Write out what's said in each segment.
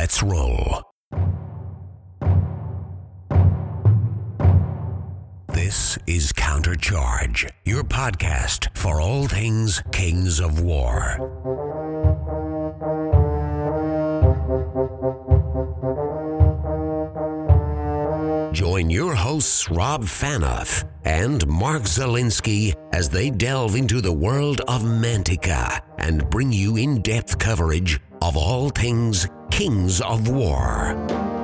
Let's roll. This is Countercharge, your podcast for all things Kings of War. Join your hosts Rob Fanoff and Mark Zielinski as they delve into the world of Mantica and bring you in-depth coverage of all things Kings of War.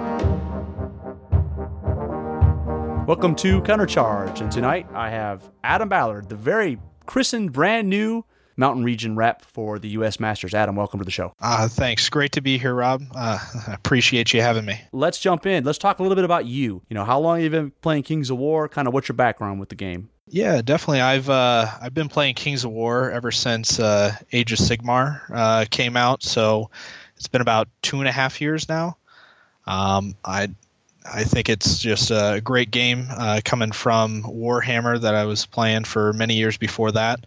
Welcome to Countercharge, and tonight I have Adam Ballard, the very christened brand new Mountain Region rep for the U.S. Masters. Adam, welcome to the show. Thanks. Great to be here, Rob. I appreciate you having me. Let's jump in. Let's talk a little bit about you. How long have you been playing Kings of War? Kind of what's your background with the game? Yeah, definitely. I've been playing Kings of War ever since Age of Sigmar came out, so it's been about 2.5 years now. I think it's just a great game coming from Warhammer that I was playing for many years before that.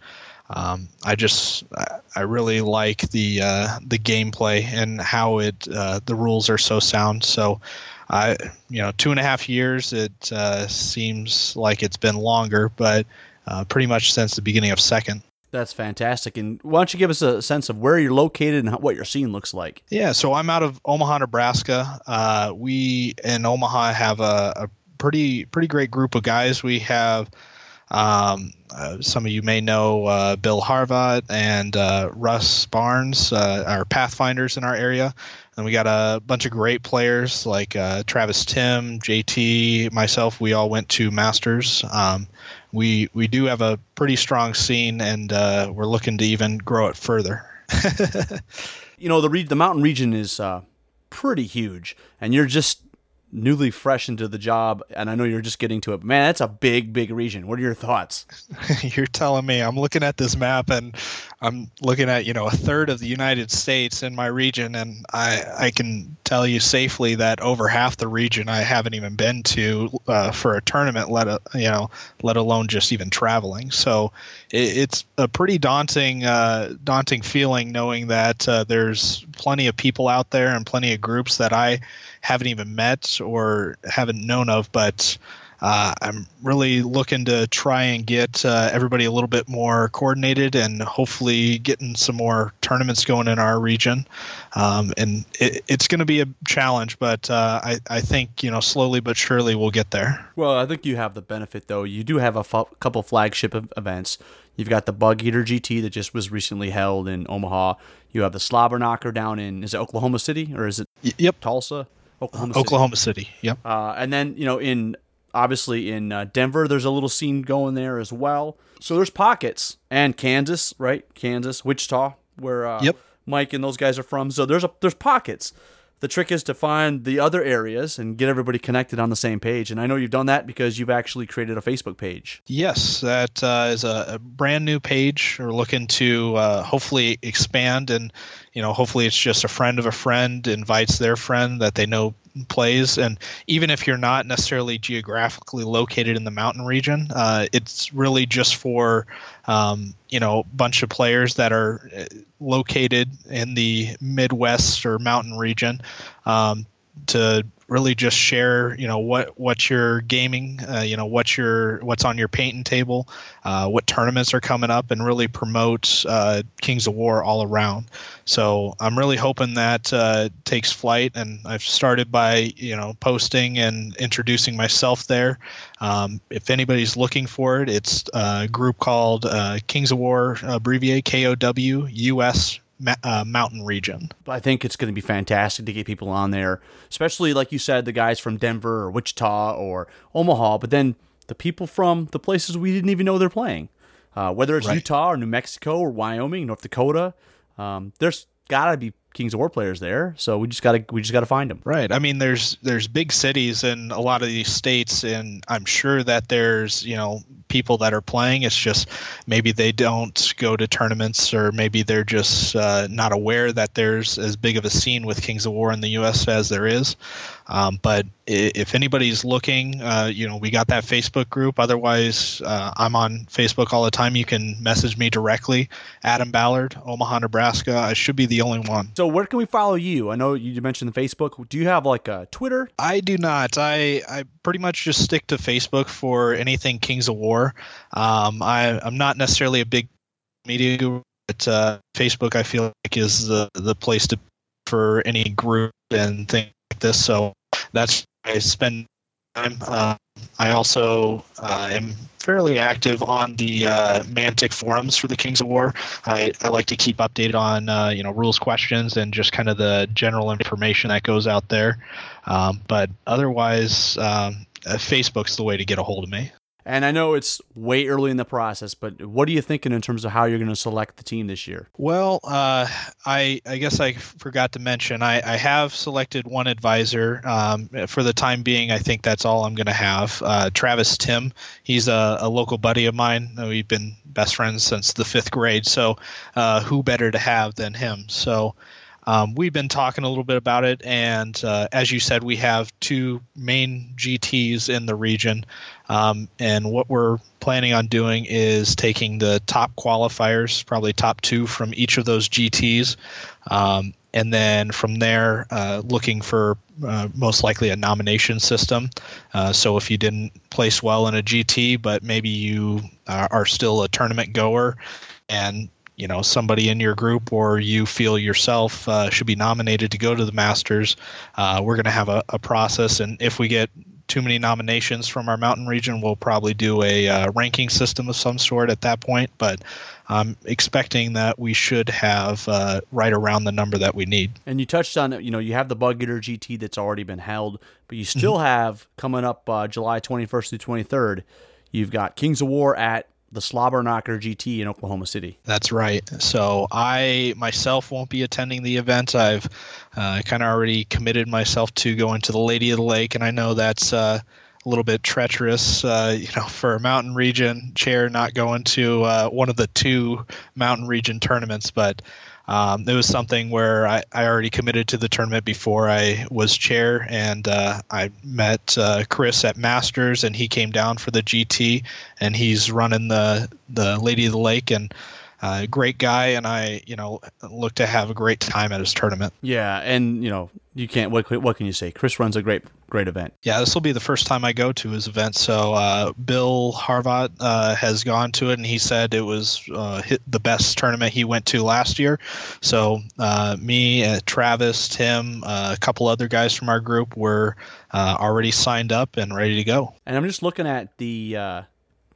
I really like the gameplay and how the rules are so sound. So 2.5 years, it seems like it's been longer, but pretty much since the beginning of second. That's fantastic. And why don't you give us a sense of where you're located and what your scene looks like? Yeah, so I'm out of Omaha, Nebraska. We in Omaha have a pretty great group of guys. We have some of you may know Bill Harvat and Russ Barnes are Pathfinders in our area. And we got a bunch of great players like Travis Tim, JT, myself. We all went to Masters. We do have a pretty strong scene, and we're looking to even grow it further. The Mountain Region is pretty huge, and you're just newly fresh into the job, and I know you're just getting to it. Man, that's a big region. What are your thoughts? You're telling me. I'm looking at this map, and I'm looking at, a third of the United States in my region, and I can tell you safely that over half the region I haven't even been to for a tournament, let alone just even traveling. So it's a pretty daunting feeling knowing that there's plenty of people out there and plenty of groups that I haven't even met or haven't known of, but I'm really looking to try and get everybody a little bit more coordinated and hopefully getting some more tournaments going in our region. And it's going to be a challenge, but I think, slowly but surely we'll get there. Well, I think you have the benefit, though. You do have a couple flagship events. You've got the Bug Eater GT that just was recently held in Omaha. You have the Slobber Knocker down in, is it Oklahoma City or is it Tulsa? Oklahoma City. Yep. And then, obviously in Denver, there's a little scene going there as well. So there's pockets. And Kansas, right? Kansas, Wichita, where Mike and those guys are from. So there's pockets. The trick is to find the other areas and get everybody connected on the same page. And I know you've done that because you've actually created a Facebook page. Yes, that is a brand new page. We're looking to hopefully expand, and hopefully it's just a friend of a friend invites their friend that they know plays. And even if you're not necessarily geographically located in the mountain region, it's really just for a bunch of players that are located in the Midwest or mountain region to really just share, what you're gaming, what's on your painting table, what tournaments are coming up, and really promote Kings of War all around. So I'm really hoping that takes flight, and I've started by, posting and introducing myself there. If anybody's looking for it, it's a group called Kings of War, abbreviate KOW US Mountain Region. I think it's going to be fantastic to get people on there, especially like you said, the guys from Denver or Wichita or Omaha, but then the people from the places we didn't even know they're playing, whether it's Utah or New Mexico or Wyoming, North Dakota. There's got to be Kings of War players there, so we just got to find them. Right. I mean, there's big cities in a lot of these states, and I'm sure that there's people that are playing. It's just maybe they don't go to tournaments, or maybe they're just not aware that there's as big of a scene with Kings of War in the U.S. as there is. But if anybody's looking, we got that Facebook group. Otherwise, I'm on Facebook all the time. You can message me directly, Adam Ballard, Omaha, Nebraska. I should be the only one. So where can we follow you? I know you mentioned the Facebook. Do you have like a Twitter? I do not. I pretty much just stick to Facebook for anything Kings of War. I'm not necessarily a big media guru, but Facebook I feel like is the place to for any group and things like this. So that's where I spend time. I also am fairly active on the Mantic forums for the Kings of War. I like to keep updated on rules questions and just kind of the general information that goes out there. But otherwise, Facebook's the way to get a hold of me. And I know it's way early in the process, but what are you thinking in terms of how you're going to select the team this year? Well, I guess I forgot to mention, I have selected one advisor. For the time being, I think that's all I'm going to have. Travis Tim, he's a local buddy of mine. We've been best friends since the 5th grade, so who better to have than him? So we've been talking a little bit about it, and as you said, we have 2 main GTs in the region, and what we're planning on doing is taking the top qualifiers, probably top 2 from each of those GTs, and then from there looking for most likely a nomination system. So if you didn't place well in a GT, but maybe you are still a tournament goer, and somebody in your group or you feel yourself should be nominated to go to the Masters, we're going to have a process. And if we get too many nominations from our mountain region, we'll probably do a ranking system of some sort at that point. But I'm expecting that we should have right around the number that we need. And you touched on it, you have the Bug Eater GT that's already been held, but you still have coming up July 21st through 23rd, you've got Kings of War at the Slobberknocker GT in Oklahoma City. That's right. So I myself won't be attending the event. I've kind of already committed myself to going to the Lady of the Lake, and I know that's a little bit treacherous, for a mountain region chair not going to one of the 2 mountain region tournaments, but it was something where I already committed to the tournament before I was chair, and I met Chris at Masters, and he came down for the GT, and he's running the Lady of the Lake, and great guy, and I look to have a great time at his tournament. Yeah, and you can't. What can you say? Chris runs a great event. Yeah, this will be the first time I go to his event. So Bill Harvat has gone to it, and he said it was the best tournament he went to last year. So me, Travis, Tim, a couple other guys from our group were already signed up and ready to go. And I'm just looking at the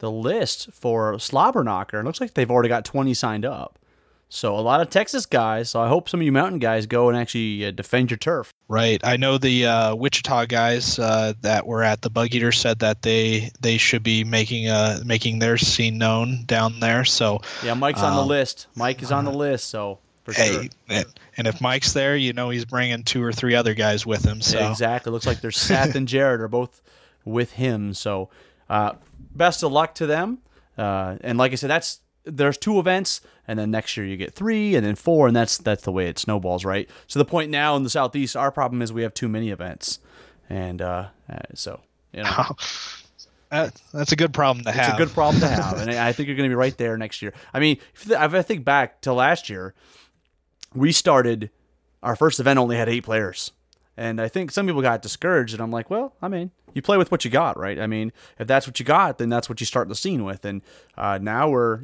list for Slobberknocker. It looks like they've already got 20 signed up. So a lot of Texas guys. So I hope some of you mountain guys go and actually defend your turf. Right. I know the Wichita guys that were at the Bug Eater said that they should be making their scene known down there. So yeah, Mike's on the list. Mike is on the list. So for sure. And if Mike's there, he's bringing 2 or 3 other guys with him. So yeah, exactly. Looks like there's Seth and Jared are both with him. So best of luck to them. And like I said, there's 2 events, and then next year you get 3, and then 4, and that's the way it snowballs, right? So the point now in the Southeast, our problem is we have too many events, and so that's a good problem to have. It's a good problem to have, and I think you're going to be right there next year. I mean, if I think back to last year, we started our first event only had 8 players. And I think some people got discouraged, and I'm like, well, I mean, you play with what you got, right? I mean, if that's what you got, then that's what you start the scene with. And now we're,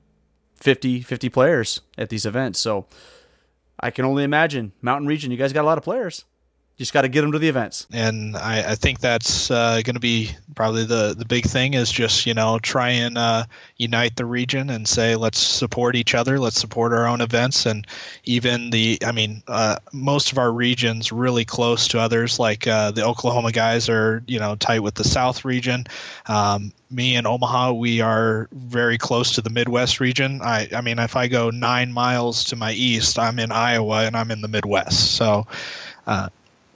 50 players at these events. So I can only imagine Mountain Region, you guys got a lot of players. You just got to get them to the events. And I think that's going to be probably the big thing is just, try and unite the region and say, let's support each other. Let's support our own events. And even most of our regions really close to others, like the Oklahoma guys are, tight with the South region. Me and Omaha, we are very close to the Midwest region. I mean, if I go 9 miles to my east, I'm in Iowa and I'm in the Midwest. So,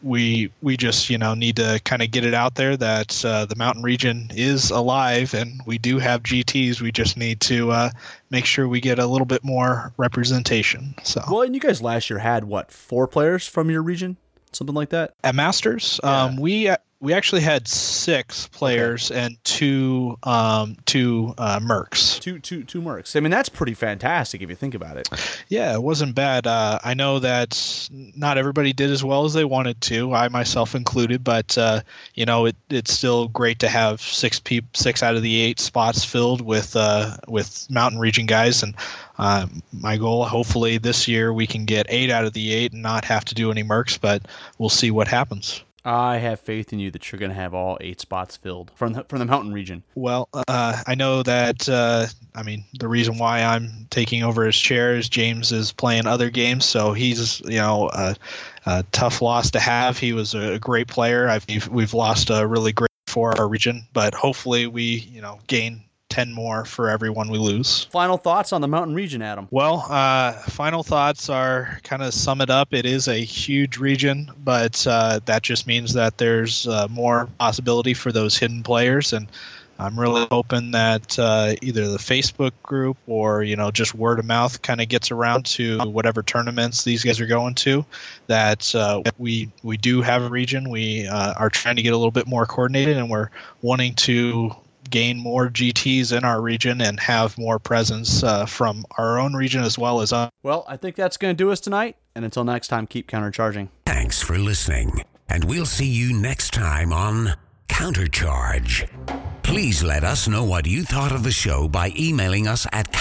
we just need to kind of get it out there that the mountain region is alive, and we do have GTs. We just need to make sure we get a little bit more representation. So well, and you guys last year had 4 players from your region, something like that at Masters. Yeah. We actually had 6 players and 2 mercs. Two mercs. I mean, that's pretty fantastic if you think about it. Yeah, it wasn't bad. I know that not everybody did as well as they wanted to, I myself included, but it's still great to have 6 out of the 8 spots filled with mountain region guys. And my goal, hopefully this year we can get 8 out of the 8 and not have to do any mercs, but we'll see what happens. I have faith in you that you're going to have all 8 spots filled from the mountain region. Well, I know that, the reason why I'm taking over his chair is James is playing other games, so he's, a tough loss to have. He was a great player. We've lost a really great for our region, but hopefully we, gain 10 more for everyone we lose. Final thoughts on the mountain region, Adam? Well, final thoughts are kind of sum it up. It is a huge region, but that just means that there's more possibility for those hidden players. And I'm really hoping that either the Facebook group or, just word of mouth kind of gets around to whatever tournaments these guys are going to, that we do have a region. We are trying to get a little bit more coordinated, and we're wanting to gain more GTs in our region and have more presence from our own region as well as Well, I think that's going to do us tonight. And until next time, keep countercharging. Thanks for listening, and we'll see you next time on Countercharge. Please let us know what you thought of the show by emailing us at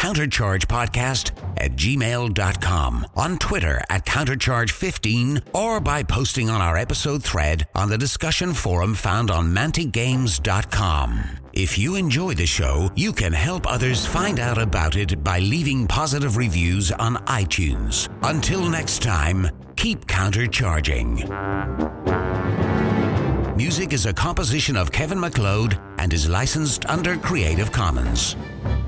counterchargepodcast@gmail.com, on Twitter @countercharge15, or by posting on our episode thread on the discussion forum found on manticgames.com. If you enjoy the show, you can help others find out about it by leaving positive reviews on iTunes. Until next time, keep countercharging. Music is a composition of Kevin MacLeod and is licensed under Creative Commons.